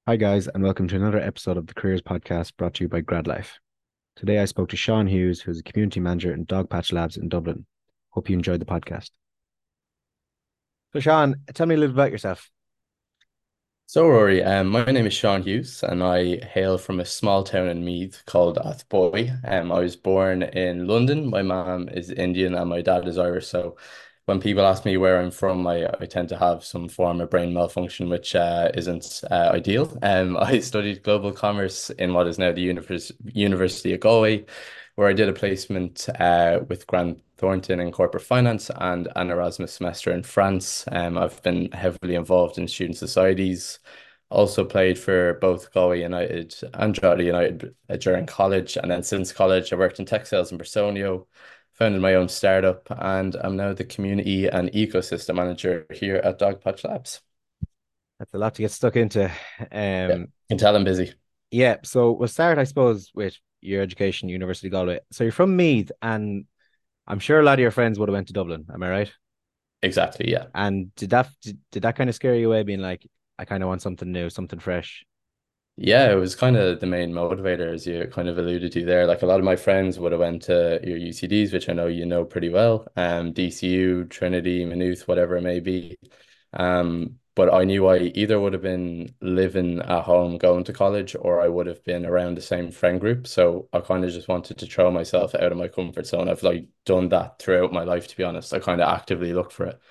Hi, guys, and welcome to another episode of the Careers Podcast brought to you by GradLife. Today, I spoke to Sean Hughes, who's a community manager in Dogpatch Labs in Dublin. Hope you enjoyed the podcast. So, Sean, tell me a little about yourself. So, Rory, my name is Sean Hughes, and I hail from a small town in Meath called Athboy. I was born in London. My mom is Indian and my dad is Irish. So, when people ask me where I'm from, I tend to have some form of brain malfunction, which isn't ideal. I studied global commerce in what is now the University of Galway, where I did a placement with Grant Thornton in corporate finance and an Erasmus semester in France. I've been heavily involved in student societies. Also played for both Galway United and Drogheda United during college, and then since college, I worked in tech sales in Personio, founded my own startup, and I'm now the community and ecosystem manager here at Dogpatch Labs. That's a lot to get stuck into. Yeah, Um, can tell I'm busy. yeah, so we'll start, I suppose, with your education, University of Galway. So you're from Meath, and I'm sure a lot of your friends would have went to Dublin. Am I right? Exactly, yeah. And did that kind of scare you away, being like, I kind of want something new, something fresh? Yeah, it was kind of the main motivator, as you kind of alluded to there. Like a lot of my friends would have went to your UCDs, which I know you know pretty well, DCU, Trinity, Maynooth, whatever it may be. But I knew I either would have been living at home, going to college, or I would have been around the same friend group. So I kind of just wanted to throw myself out of my comfort zone. I've like done that throughout my life, to be honest. I kind of actively look for it.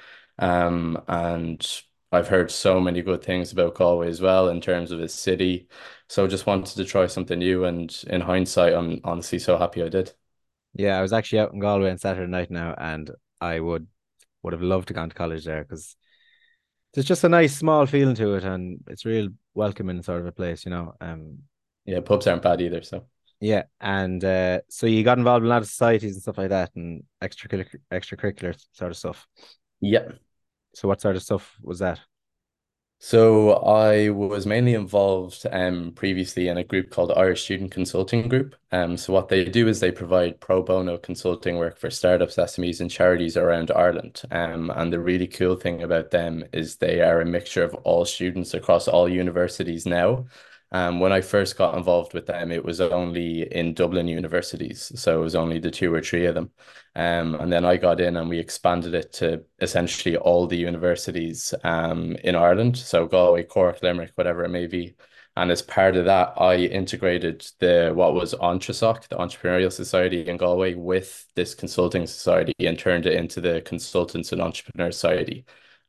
And I've heard so many good things about Galway as well in terms of its city. So just wanted to try something new. And in hindsight, I'm honestly so happy I did. Yeah, I was actually out in Galway on Saturday night now, and I would have loved to gone to college there because there's just a nice small feeling to it, and it's real welcoming sort of a place, you know. Yeah, pubs aren't bad either. So Yeah, and so you got involved in a lot of societies and stuff like that, and extracurricular sort of stuff. yeah. So what sort of stuff was that? So I was mainly involved previously in a group called the Irish Student Consulting Group. So what they do is they provide pro bono consulting work for startups, SMEs, and charities around Ireland. And the really cool thing about them is they are a mixture of all students across all universities now. When I first got involved with them, it was only in Dublin universities, so it was only the two or three of them. And then I got in and we expanded it to essentially all the universities in Ireland. So Galway, Cork, Limerick, whatever it may be. And as part of that, I integrated the what was Entresoc, the Entrepreneurial Society in Galway, with this consulting society and turned it into the Consultants and Entrepreneur Society.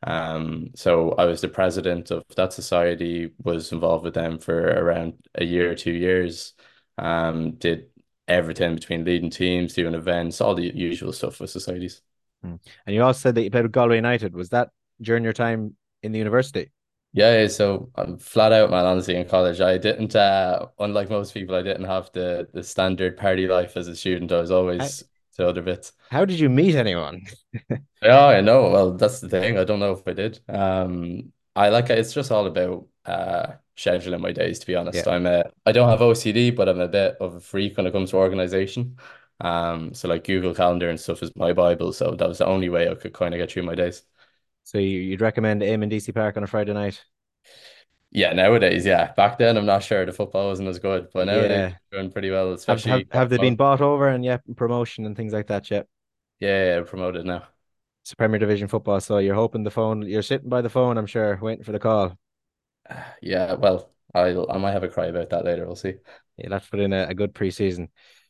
So I was the president of that society, was involved with them for around a year or 2 years, did everything between leading teams, doing events, all the usual stuff with societies. Hmm. And you also said that you played with Galway United. Was that during your time in the university? Yeah, so I'm flat out, man, honestly, in college. I didn't, unlike most people, I didn't have the standard party life as a student. I was How, always to other bits. how did you meet anyone? Yeah, I know. Well, that's the thing. I don't know if I did. I like it's just all about scheduling my days, to be honest. Yeah. I don't have OCD, but I'm a bit of a freak when it comes to organization. So like Google Calendar and stuff is my Bible. So that was the only way I could kind of get through my days. So you'd recommend aim in DC Park on a Friday night? Yeah, nowadays, yeah. Back then, I'm not sure the football wasn't as good, but nowadays Yeah. it's doing pretty well, Have have especially have got they been promoted. bought over and yeah, promotion and things like that? Yeah. Yeah, promoted now. It's Premier Division football, so you're sitting by the phone, I'm sure, waiting for the call. Yeah, well, I might have a cry about that later. We'll see. You'll have to put in a good preseason.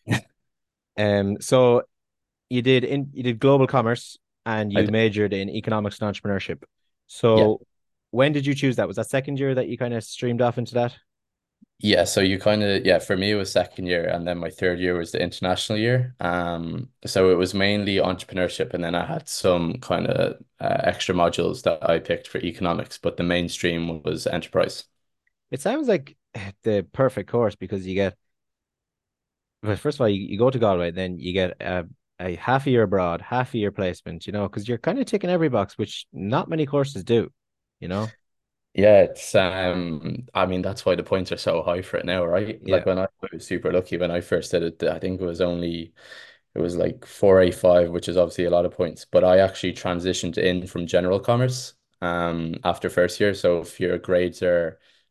So you did global commerce and I you did. majored in economics and entrepreneurship. Yeah. So when did you choose that? Was that second year that you kind of streamed off into that? Yeah, so you kind of yeah, for me it was second year and then my third year was the international year. So it was mainly entrepreneurship and then I had some kind of extra modules that I picked for economics, but the mainstream was enterprise. It sounds like the perfect course because you get, well, first of all, you go to Galway, then you get a half a year abroad, half a year placement, because you're kind of ticking every box, which not many courses do, you know? Yeah, it's I mean that's why the points are so high for it now, right? Yeah. Like when I was super lucky when I first did it, I think it was like 485, which is obviously a lot of points. But I actually transitioned in from general commerce after first year. So if your grades are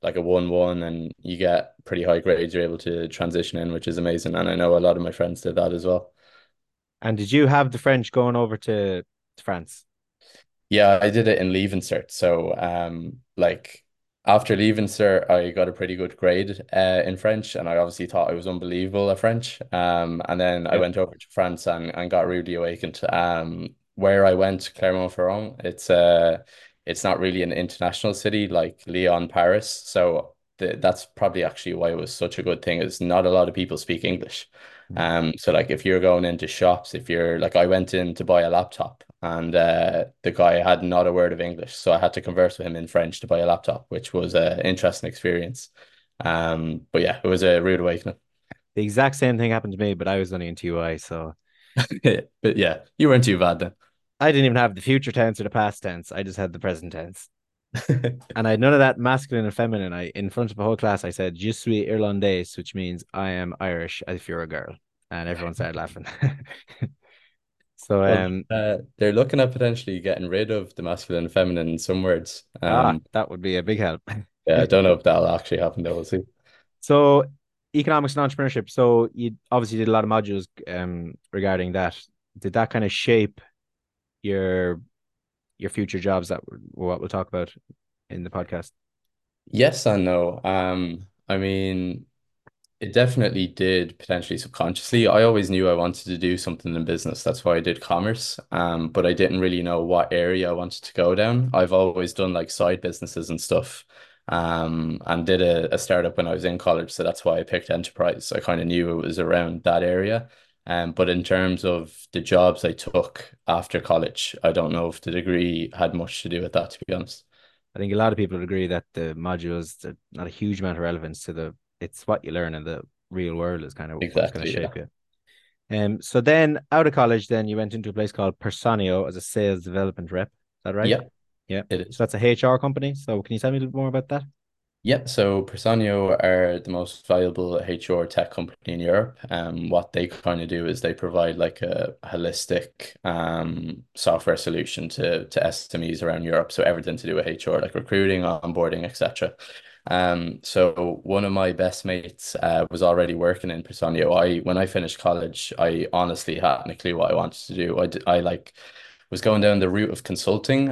like a 1-1 and you get pretty high grades, you're able to transition in, which is amazing. And I know a lot of my friends did that as well. And did you have the French going over to France? Yeah, I did it in Leaving Cert. So, like after Leaving Cert, I got a pretty good grade in French, and I obviously thought I was unbelievable at French. And then I Yeah. went over to France and got rudely awakened. Where I went, Clermont-Ferrand, it's not really an international city like Lyon, Paris. So that's probably actually why it was such a good thing. Is not a lot of people speak English. Mm. So like if you're going into shops, if you're like I went in to buy a laptop and the guy had not a word of English, so I had to converse with him in French to buy a laptop, which was an interesting experience. But yeah, it was a rude awakening. The exact same thing happened to me, but I was only in TY, so But yeah, you weren't too bad I didn't even have the future tense or the past tense. I just had the present tense. then. And I had none of that masculine and feminine. I in front of the whole class I said Je suis irlandais, which means I am Irish if you're a girl. And everyone started laughing. So Well, they're looking at potentially getting rid of the masculine and feminine in some words. that would be a big help. Yeah, I don't know if that'll actually happen though. We'll see. So economics and entrepreneurship. So you obviously did a lot of modules regarding that. Did that kind of shape your your future jobs that what we'll talk about in the podcast? Yes and no. I mean, it definitely did potentially subconsciously. I always knew I wanted to do something in business. That's why I did commerce. But I didn't really know what area I wanted to go down. I've always done like side businesses and stuff. And did a startup when I was in college. So that's why I picked enterprise. I kind of knew it was around that area. But in terms of the jobs I took after college, I don't know if the degree had much to do with that, to be honest. I think a lot of people would agree that the modules are not a huge amount of relevance to the it's what you learn in the real world is kind of what's going to Exactly, yeah. shape you. So then out of college, then you went into a place called Personio as a sales development rep. Is that right? Yeah, Yeah. it So is. that's a HR company. So can you tell me a little more about that? Yeah, so Personio are the most valuable HR tech company in Europe. What they kind of do is they provide like a holistic software solution to SMEs around Europe. So everything to do with HR, like recruiting, onboarding, etc. So one of my best mates was already working in Personio. When I finished college, I honestly hadn't a clue what I wanted to do. I like was going down the route of consulting.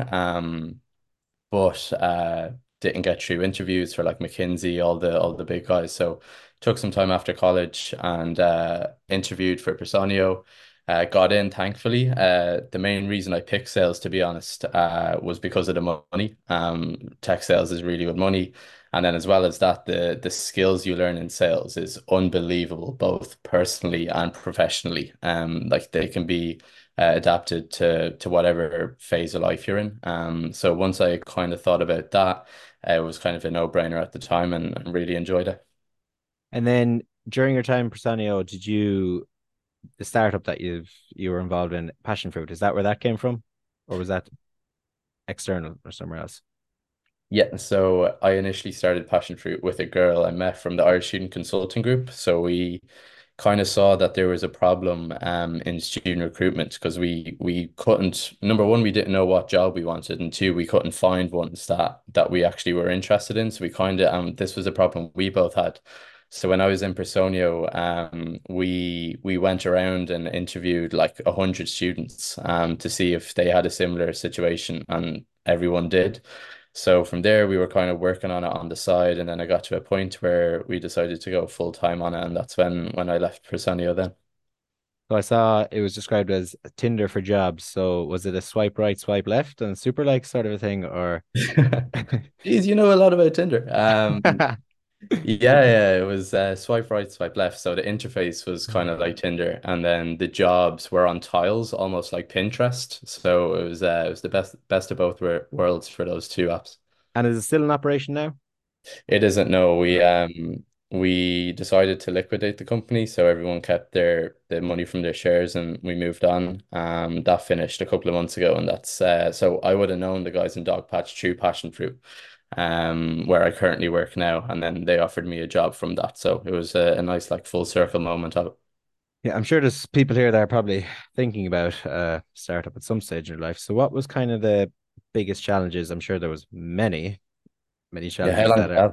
But didn't get through interviews for like McKinsey, all the big guys. So took some time after college and interviewed for Personio. Got in, thankfully. The main reason I picked sales, to be honest, was because of the money. Tech sales is really good money. And then as well as that, the skills you learn in sales is unbelievable, both personally and professionally. Like they can be adapted to whatever phase of life you're in. So once I kind of thought about that, it was kind of a no-brainer at the time and really enjoyed it. And then during your time in Personio, did you the startup that you were involved in, Passion Fruit, is that where that came from? Or was that external or somewhere else? Yeah, so I initially started Passion Fruit with a girl I met from the Irish Student Consulting Group. So we kind of saw that there was a problem in student recruitment because we couldn't, number one, we didn't know what job we wanted, and two, we couldn't find ones that we actually were interested in. So we kind of this was a problem we both had. So when I was in Personio, we went around and interviewed like 100 students to see if they had a similar situation, and everyone did. So from there, we were kind of working on it on the side, and then I got to a point where we decided to go full time on it, and that's when I left Personio then. So I saw it was described as Tinder for jobs. So was it a swipe right, swipe left, and super like sort of a thing, or Geez, you know a lot about Tinder. Yeah, it was swipe right, swipe left. So the interface was kind of like Tinder, and then the jobs were on tiles, almost like Pinterest. So it was the best of both worlds for those two apps. And is it still in operation now? It isn't, no. We decided to liquidate the company, so everyone kept the money from their shares and we moved on. That finished a couple of months ago, and that's so I would have known the guys in Dogpatch through Passion Fruit, where I currently work now, and then they offered me a job from that. So it was a nice like full circle moment of it. Yeah, I'm sure there's people here that are probably thinking about startup at some stage in their life. So what was kind of the biggest challenges? I'm sure there was many Yeah, how challenges long that did are that?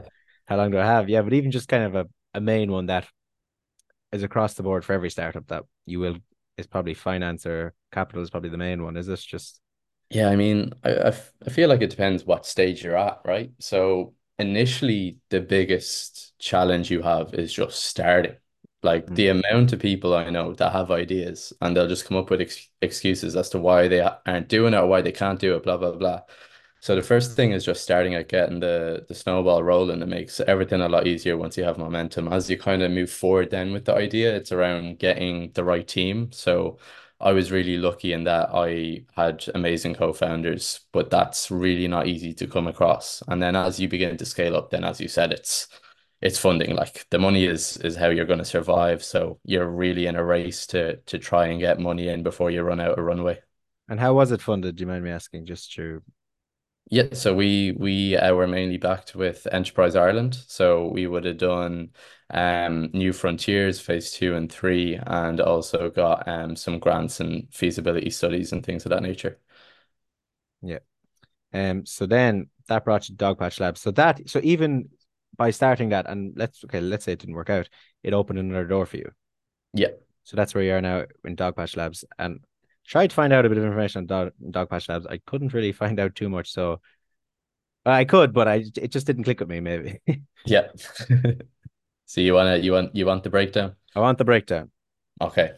How long do I have? Yeah, but even just kind of a main one that is across the board for every startup that you will is probably finance or capital is probably the main one. Is this just Yeah, I mean, I feel like it depends what stage you're at, right? So initially, the biggest challenge you have is just starting. Like mm, the amount of people I know that have ideas and they'll just come up with excuses as to why they aren't doing it or why they can't do it, blah, blah, blah. So the first thing is just starting at getting the snowball rolling. It makes everything a lot easier once you have momentum. As you kind of move forward then with the idea, it's around getting the right team. So I was really lucky in that I had amazing co-founders, but that's really not easy to come across. And then as you begin to scale up, then as you said, it's funding. Like the money is how you're going to survive. So you're really in a race to try and get money in before you run out of runway. and how was it funded? Do you mind me asking? Just to Yeah, so we were mainly backed with Enterprise Ireland. So we would have done New Frontiers phase 2 and 3, and also got some grants and feasibility studies and things of that nature. yeah. So then that brought you to Dogpatch Labs. So even by starting that, and let's say it didn't work out, it opened another door for you. Yeah. So that's where you are now in Dogpatch Labs. And tried to find out a bit of information on Dogpatch Labs. I couldn't really find out too much. So I could, but it just didn't click with me, maybe. Yeah. So you want the breakdown? I want the breakdown. Okay.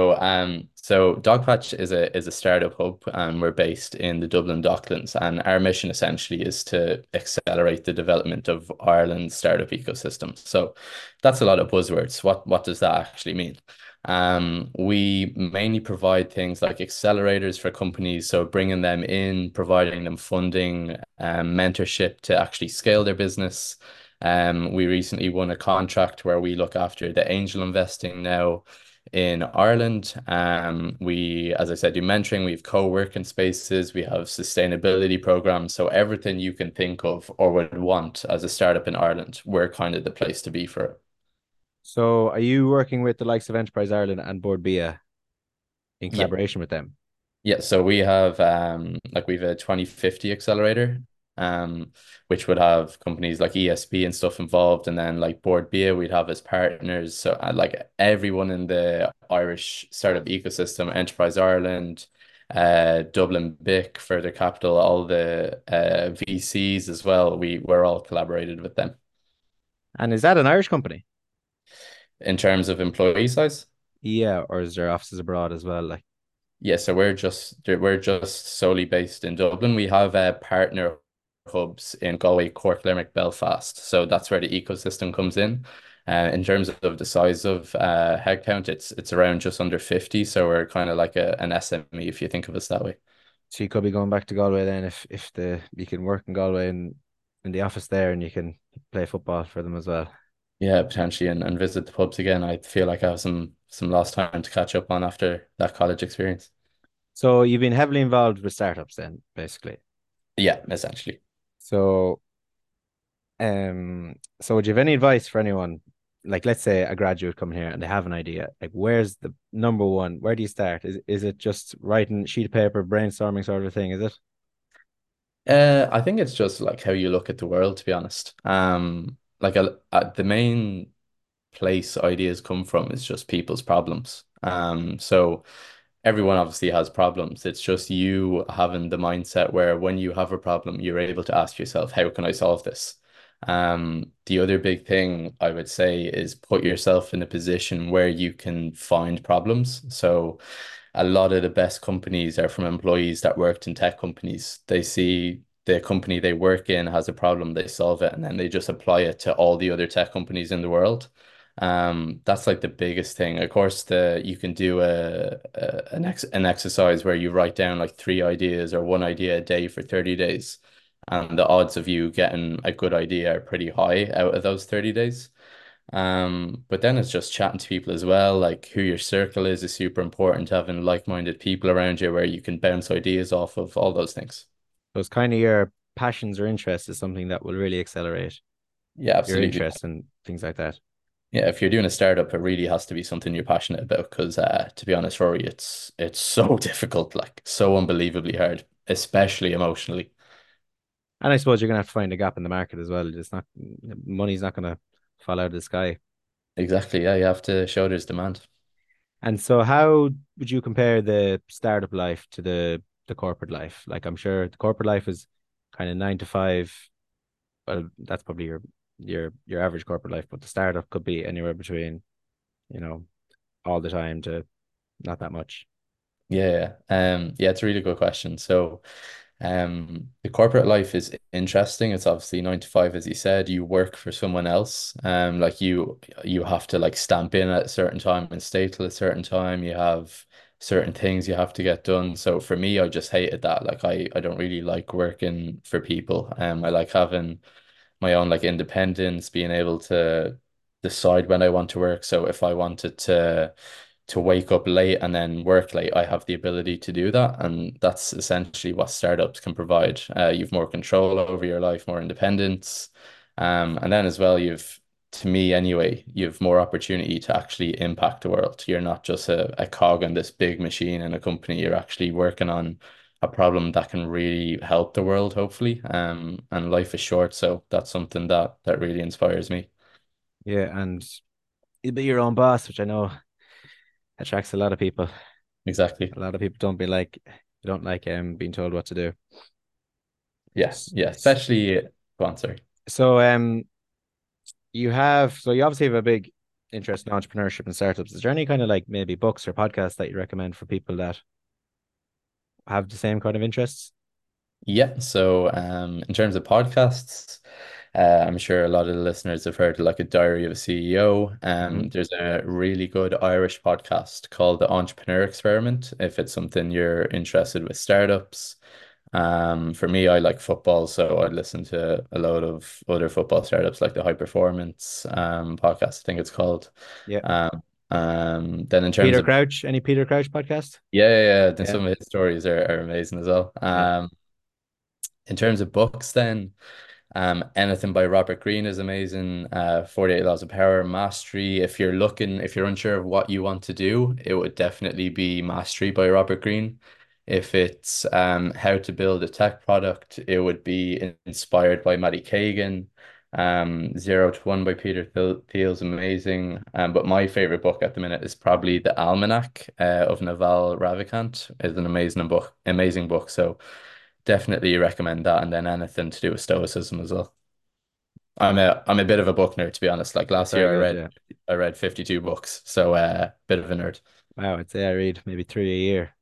So Dogpatch is a startup hub, and we're based in the Dublin Docklands, and our mission essentially is to accelerate the development of Ireland's startup ecosystem. So that's a lot of buzzwords. What does that actually mean? We mainly provide things like accelerators for companies, so bringing them in, providing them funding, mentorship to actually scale their business. We recently won a contract where we look after the angel investing now in Ireland. As I said, do mentoring, we have co-working spaces, we have sustainability programs. So everything you can think of or would want as a startup in Ireland, we're kind of the place to be for it. So are you working with the likes of Enterprise Ireland and Board Bia in Yeah. collaboration with them? Yeah, so we have we've a 2050 accelerator, um, which would have companies like ESB and stuff involved, and then like Board Bia we'd have as partners. So like everyone in the Irish startup ecosystem, Enterprise Ireland, Dublin BIC, Further Capital, all the VCs as well. We're all collaborated with them. And is that an Irish company? In terms of employee size. Yeah, or is there offices abroad as well? Like, Yeah, so we're just solely based in Dublin. We have partner hubs in Galway, Cork, Limerick, Belfast. So that's where the ecosystem comes in. In terms of the size of headcount, it's around just under 50. So we're kind of like an SME if you think of us that way. so you could be going back to Galway then if the you can work in Galway and in the office there and you can play football for them as well. Yeah, potentially and visit the pubs again. I feel like I have some lost time to catch up on after that college experience. So you've been heavily involved with startups then, basically. Yeah, essentially. So so would you have any advice for anyone, like let's say a graduate coming here and they have an idea, like where's the number one? Where do you start? Is it just writing sheet of paper, brainstorming sort of thing? Is it? I think it's just like how you look at the world, to be honest. The main place ideas come from is just people's problems. So everyone obviously has problems. It's just you having the mindset where when you have a problem, you're able to ask yourself, how can I solve this? The other big thing I would say is put yourself in a position where you can find problems. So a lot of the best companies are from employees that worked in tech companies. They see the company they work in has a problem, they solve it, and then they just apply it to all the other tech companies in the world. That's like the biggest thing. Of course, the you can do an exercise where you write down like 3 ideas or one idea a day for 30 days. And the odds of you getting a good idea are pretty high out of those 30 days. But then it's just chatting to people as well, like who your circle is super important, having like-minded people around you where you can bounce ideas off of all those things. So it's kind of your passions or interests is something that will really accelerate Yeah, your absolutely. interest and things like that. Yeah, if you're doing a startup, it really has to be something you're passionate about because to be honest, Rory, it's so difficult, like so unbelievably hard, especially emotionally. And I suppose you're gonna have to find a gap in the market as well. It's not money's not gonna fall out of the sky. Exactly. Yeah, you have to show there's demand. And so how would you compare the startup life to the corporate life? Like I'm sure the corporate life is kind of 9 to 5. Well, that's probably your average corporate life, but the startup could be anywhere between, you know, all the time to not that much. Yeah, yeah, it's a really good question. So, the corporate life is interesting. It's obviously 9 to 5, as you said. You work for someone else. Like you have to like stamp in at a certain time and stay till a certain time. You have certain things you have to get done. So for me, I just hated that. Like I don't really like working for people. I like having my own like independence, being able to decide when I want to work. So if I wanted to wake up late and then work late, I have the ability to do that. And that's essentially what startups can provide. You've more control over your life, more independence. And then as well, to me anyway, you've more opportunity to actually impact the world. You're not just a cog in this big machine in a company. You're actually working on a problem that can really help the world, hopefully. And life is short, so that's something that really inspires me. Yeah, and you'll be your own boss, which I know attracts a lot of people. Exactly. A lot of people don't like being told what to do. Yeah, S- yeah. s- Especially, go on, sorry. So you obviously have a big interest in entrepreneurship and startups. Is there any kind of like maybe books or podcasts that you recommend for people that have the same kind of interests? Yeah, so in terms of podcasts, I'm sure a lot of the listeners have heard like a Diary of a CEO. Hmm. There's a really good Irish podcast called The Entrepreneur Experiment, if it's something you're interested with startups. For me, I like football, so I'd listen to a load of other football startups like the High Performance podcast, I think it's called. Yeah. Um, then in terms of Any Peter Crouch podcast? yeah, yeah, yeah, then Yeah. some of his stories are amazing as well. Yeah. In terms of books, then. Anything by Robert Greene is amazing. 48 Laws of Power, Mastery. If you're unsure of what you want to do, it would definitely be Mastery by Robert Greene. If it's how to build a tech product, it would be inspired by Matty Kagan. Zero to One by Peter Thiel is amazing. But my favorite book at the minute is probably The Almanac of Naval Ravikant. Is an amazing book. So definitely recommend that, and then anything to do with Stoicism as well. I'm a bit of a book nerd, to be honest. Like last Very year good. Yeah. I read 52 books, so bit of a nerd. Wow. I'd say I read maybe three a year.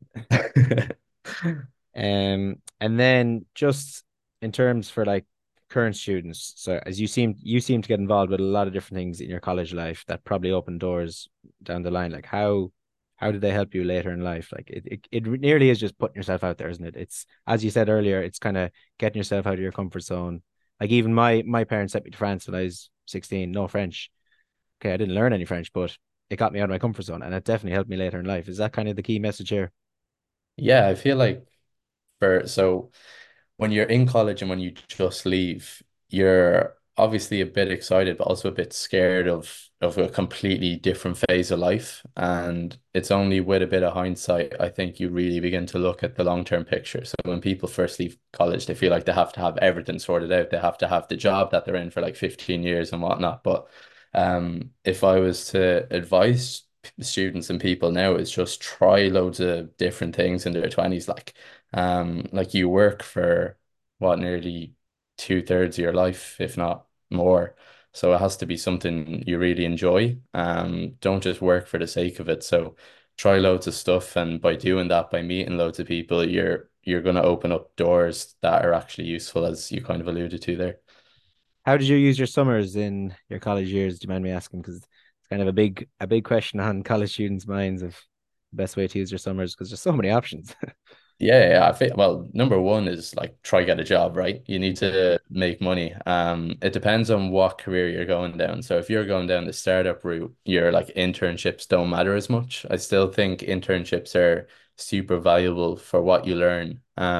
And then just in terms for like current students, so as you seem to get involved with a lot of different things in your college life that probably open doors down the line. Like how did they help you later in life? Like it nearly is just putting yourself out there, isn't it? It's as you said earlier, it's kind of getting yourself out of your comfort zone. Like even my parents sent me to France when I was 16, no French. Okay, I didn't learn any French, but it got me out of my comfort zone and it definitely helped me later in life. Is that kind of the key message here? Yeah, I feel like so when you're in college and when you just leave, you're obviously a bit excited, but also a bit scared of a completely different phase of life. And it's only with a bit of hindsight, I think you really begin to look at the long-term picture. So when people first leave college, they feel like they have to have everything sorted out. They have to have the job that they're in for like 15 years and whatnot. But if I was to advise students and people now, is just try loads of different things in their 20s. Like you work for what, nearly 2/3 of your life, if not more. So it has to be something you really enjoy. Don't just work for the sake of it. So try loads of stuff, and by doing that, by meeting loads of people, you're going to open up doors that are actually useful, as you kind of alluded to there. How did you use your summers in your college years? Do you mind me asking? Because it's kind of a big question on college students' minds of the best way to use your summers because there's so many options. Yeah, yeah, I think, well, number one is like try get a job, right? You need Yeah. to make money. It depends on what career you're going down. So if you're going down the startup route, your like internships don't matter as much. I still think internships are super valuable for what you learn.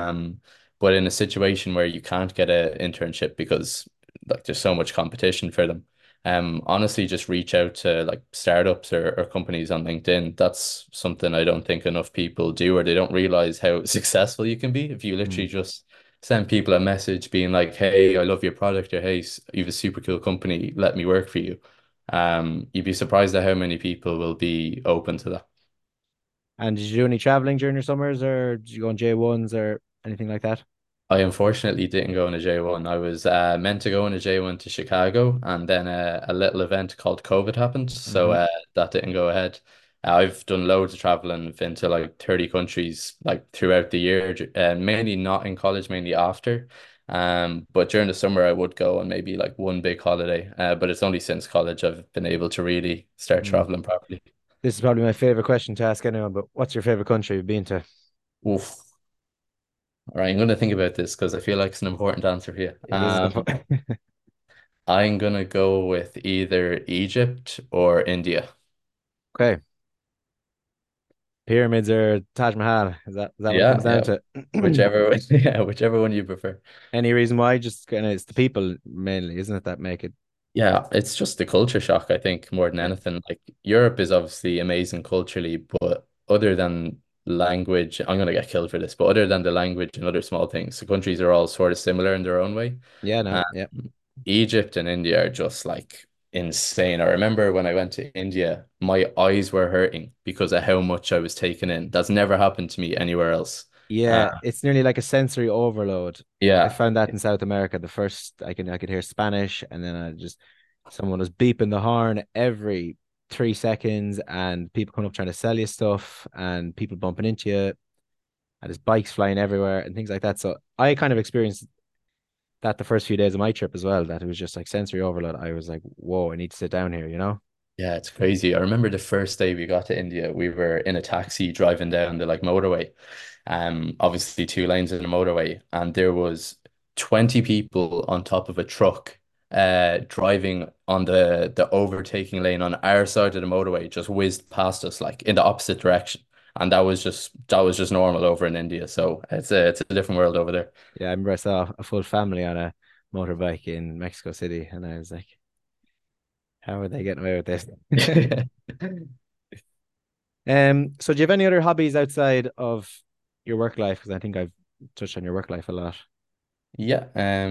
But in a situation where you can't get an internship because like there's so much competition for them, honestly, just reach out to like startups or companies on LinkedIn. That's something I don't think enough people do, or they don't realize how successful you can be if you literally Mm. just send people a message being like, "Hey, I love your product," or "Hey, you have a super cool company. Let me work for you." You'd be surprised at how many people will be open to that. And did you do any traveling during your summers, or did you go on J1s or anything like that? I unfortunately didn't go on a J1. I was meant to go on a J1 to Chicago, and then a little event called COVID happened, so Hmm. that didn't go ahead. I've done loads of traveling. I've been to like 30 countries like throughout the year, mainly not in college, mainly after. But during the summer I would go on maybe like one big holiday. But it's only since college I've been able to really start Mm. traveling properly. This is probably my favorite question to ask anyone, but what's your favorite country you've been to? Oof. All right, I'm going to think about this because I feel like it's an important answer here. It is important. I'm gonna go with either Egypt or India. Okay. Pyramids or Taj Mahal? Is that what it comes Yeah, down yeah. to? Whichever, yeah, whichever one you prefer. Any reason why? Just kind of it's the people mainly, isn't it, that make it? Yeah, it's just the culture shock, I think, more than Yeah. anything. Like Europe is obviously amazing culturally, but other than language, I'm gonna get killed for this, but other than the language and other small things, the countries are all sort of similar in their own way. Yeah, Um, no, yeah. Egypt and India are just like insane. I remember when I went to India, my eyes were hurting because of how much I was taking in. That's never happened to me anywhere else. Uh, Yeah, it's nearly like a sensory overload. I yeah, found that in South America. The first I could hear Spanish, and then I just someone was beeping the horn every 3 seconds, and people coming up trying to sell you stuff, and people bumping into you, and there's bikes flying everywhere and things like that. So I kind of experienced that the first few days of my trip as well. That it was just like sensory overload. I was like, whoa, I need to sit down here, you know? yeah, it's crazy. I remember the first day we got to India, we were in a taxi driving down the like motorway. Obviously two lanes in the motorway, and there was 20 people on top of a truck driving on the overtaking lane on our side of the motorway, just whizzed past us like in the opposite direction. And that was just normal over in India. So it's a different world over there. Yeah, I remember I saw a full family on a motorbike in Mexico City, and I was like, how are they getting away with this? So do you have any other hobbies outside of your work life? Because I think I've touched on your work life a lot. Yeah,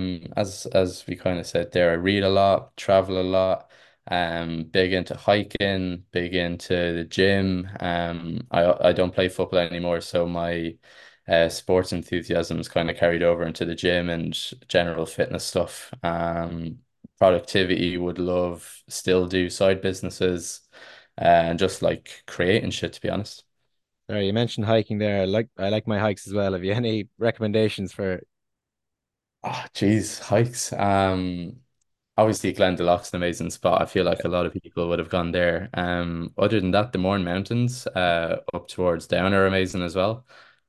as we kind of said there, I read a lot, travel a lot, big into hiking, big into the gym. I don't play football anymore, so my sports enthusiasm is kind of carried over into the gym and general fitness stuff. Productivity would love, still do side businesses, and just like creating shit, to be honest. Sorry, you mentioned hiking there. I like my hikes as well. Have you any recommendations for? Oh, geez, hikes. Obviously Glendalought's an amazing spot. I feel like a lot of people would have gone there. Other than that, the Mourne Mountains, up towards Down are amazing as well.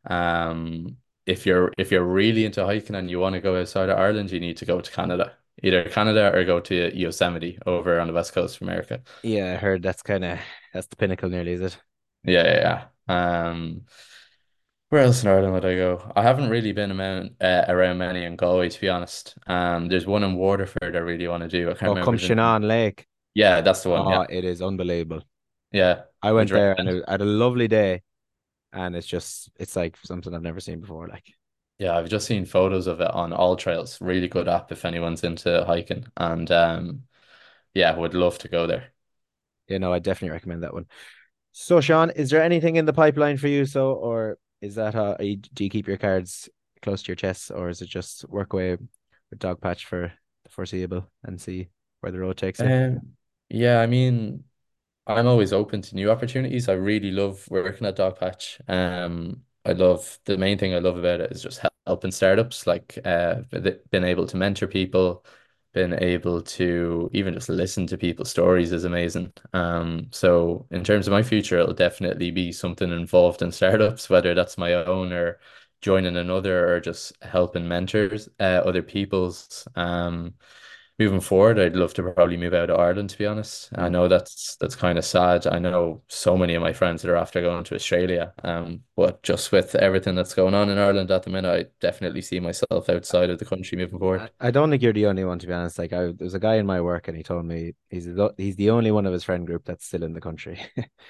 If you're really into hiking and you want to go outside of Ireland, you need to go to Canada. Either Canada or go to Yosemite over on the west coast of America. Yeah, I heard that's the pinnacle nearly, is it? Yeah, yeah, yeah. Where else in Ireland would I go? I haven't really been around many in Galway, to be honest. There's one in Waterford I really want to do. I can't Oh, remember the name. Shannon Lake. Yeah, that's the one. Oh, Yeah, it is unbelievable. yeah. I Would went you there and recommend? I had a lovely day, and it's like something I've never seen before. Like, Yeah, I've just seen photos of it on All Trails. Really good app if anyone's into hiking. And yeah, would love to go there. I definitely recommend that one. So, Sean, is there anything in the pipeline for you? So, or is that do you keep your cards close to your chest, or is it just work away with dog patch for the foreseeable and see where the road takes you? Yeah, I mean, I'm always open to new opportunities. I really love working at Dogpatch. I love the main thing I love about it is just helping startups, like being able to mentor people, being able to even just listen to people's stories is amazing. So in terms of my future, it'll definitely be something involved in startups, whether that's my own or joining another or just helping mentors, other people's. Moving forward, I'd love to probably move out of Ireland, to be honest. I Mm. know that's kind of sad. I know so many of my friends that are after going to Australia. But just with everything that's going on in Ireland at the minute, I definitely see myself outside of the country moving I, forward. I don't think you're the only one, to be honest. Like, there's a guy in my work, and he told me he's the only one of his friend group that's still in the country.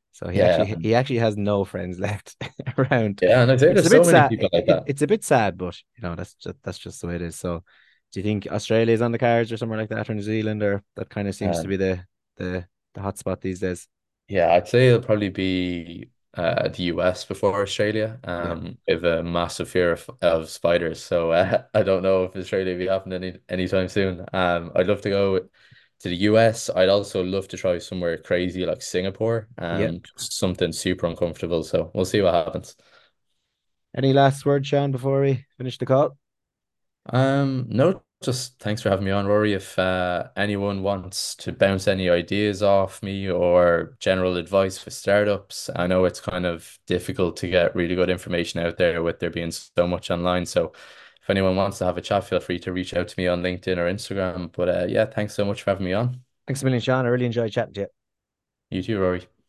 So Yeah. he actually has no friends left around, Yeah, and I'd say which is there's a so bit many sad. people like that. It's a bit sad, but that's just the way it is. So, do you think Australia is on the cards or somewhere like that, or New Zealand, or that kind of seems to be Um, the the hot spot these days? Yeah, I'd say it'll probably be the US before Australia. Yeah, We have a massive fear of spiders, so I don't know if Australia will be happening anytime soon. I'd love to go to the US. I'd also love to try somewhere crazy like Singapore. yeah. Just something super uncomfortable. So we'll see what happens. Any last words, Sean, before we finish the call? No, just thanks for having me on, Rory. If anyone wants to bounce any ideas off me or general advice for startups, I know it's kind of difficult to get really good information out there with there being so much online. So if anyone wants to have a chat, feel free to reach out to me on LinkedIn or Instagram. But yeah, thanks so much for having me on. Thanks a million, Sean. I really enjoyed chatting to you. You too, Rory.